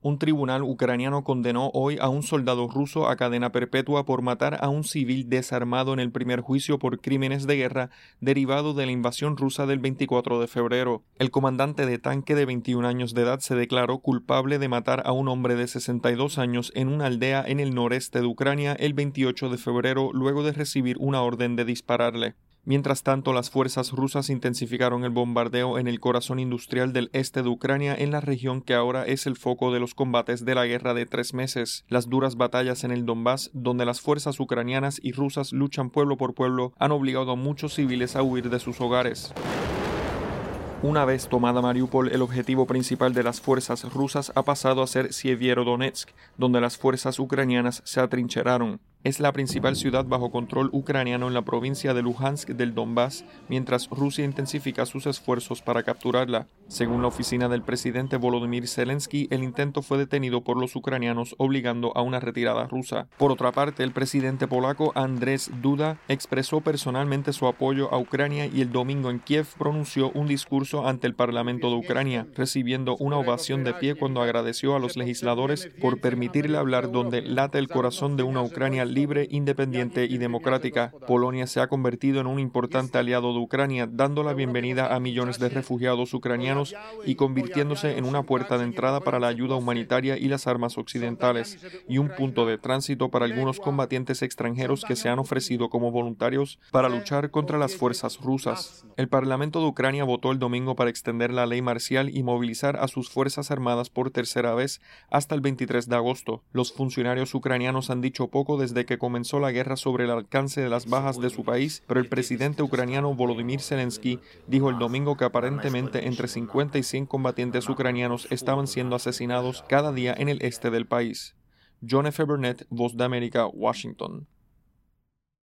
Un tribunal ucraniano condenó hoy a un soldado ruso a cadena perpetua por matar a un civil desarmado en el primer juicio por crímenes de guerra derivado de la invasión rusa del 24 de febrero. El comandante de tanque de 21 años de edad se declaró culpable de matar a un hombre de 62 años en una aldea en el noreste de Ucrania el 28 de febrero luego de recibir una orden de dispararle. Mientras tanto, las fuerzas rusas intensificaron el bombardeo en el corazón industrial del este de Ucrania, en la región que ahora es el foco de los combates de la guerra de 3 meses. Las duras batallas en el Donbass, donde las fuerzas ucranianas y rusas luchan pueblo por pueblo, han obligado a muchos civiles a huir de sus hogares. Una vez tomada Mariupol, el objetivo principal de las fuerzas rusas ha pasado a ser Sievierodonetsk, donde las fuerzas ucranianas se atrincheraron. Es la principal ciudad bajo control ucraniano en la provincia de Luhansk del Donbass, mientras Rusia intensifica sus esfuerzos para capturarla. Según la oficina del presidente Volodymyr Zelensky, el intento fue detenido por los ucranianos, obligando a una retirada rusa. Por otra parte, el presidente polaco Andrzej Duda expresó personalmente su apoyo a Ucrania y el domingo en Kiev pronunció un discurso ante el Parlamento de Ucrania, recibiendo una ovación de pie cuando agradeció a los legisladores por permitirle hablar donde late el corazón de una Ucrania libre, independiente y democrática. Polonia se ha convertido en un importante aliado de Ucrania, dando la bienvenida a millones de refugiados ucranianos y convirtiéndose en una puerta de entrada para la ayuda humanitaria y las armas occidentales, y un punto de tránsito para algunos combatientes extranjeros que se han ofrecido como voluntarios para luchar contra las fuerzas rusas. El Parlamento de Ucrania votó el domingo para extender la ley marcial y movilizar a sus fuerzas armadas por tercera vez hasta el 23 de agosto. Los funcionarios ucranianos han dicho poco desde que comenzó la guerra sobre el alcance de las bajas de su país, pero el presidente ucraniano Volodymyr Zelensky dijo el domingo que aparentemente entre 50 y 100 combatientes ucranianos estaban siendo asesinados cada día en el este del país. John F. Burnett, Voz de América, Washington.